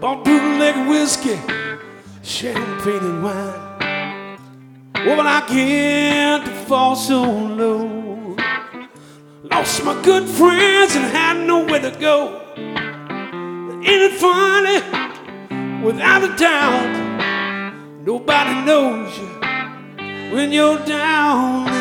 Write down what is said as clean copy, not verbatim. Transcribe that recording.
bought bootleg whiskey, champagne and wine. Oh, but I can't fall so low. Lost my good friends and had nowhere to go. Ain't it funny? Without a doubt, nobody knows you when you're down.